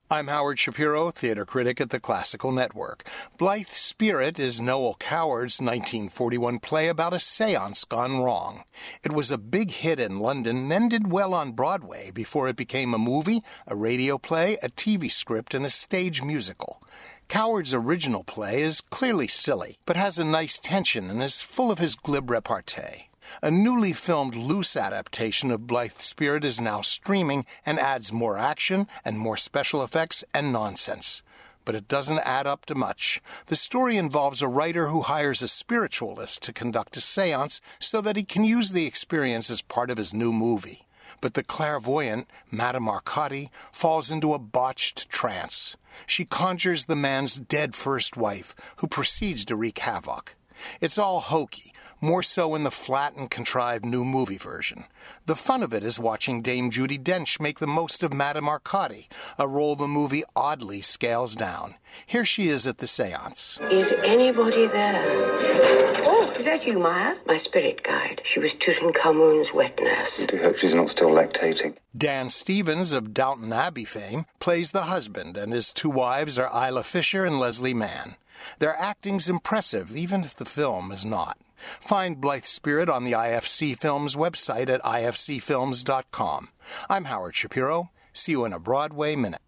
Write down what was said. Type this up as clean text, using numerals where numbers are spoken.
I'm Howard Shapiro, theater critic at the Classical Network. Blithe Spirit is Noel Coward's 1941 play about a seance gone wrong. It was a big hit in London, then did well on Broadway before it became a movie, a radio play, a TV script, and a stage musical. Coward's original play is clearly silly, but has a nice tension and is full of his glib repartee. A newly filmed loose adaptation of Blithe Spirit is now streaming and adds more action and more special effects and nonsense. But it doesn't add up to much. The story involves a writer who hires a spiritualist to conduct a seance so that he can use the experience as part of his new movie. But the clairvoyant, Madame Arcati, falls into a botched trance. She conjures the man's dead first wife, who proceeds to wreak havoc. It's all hokey, more so in the flat and contrived new movie version. The fun of it is watching Dame Judi Dench make the most of Madame Arcati, a role the movie oddly scales down. Here she is at the seance. Is anybody there? Oh, is that you, Maya? My spirit guide. She was Tutankhamun's wet nurse. I do hope she's not still lactating. Dan Stevens of Downton Abbey fame plays the husband, and his two wives are Isla Fisher and Leslie Mann. Their acting's impressive, even if the film is not. Find Blithe Spirit on the IFC Films website at ifcfilms.com. I'm Howard Shapiro. See you in a Broadway Minute.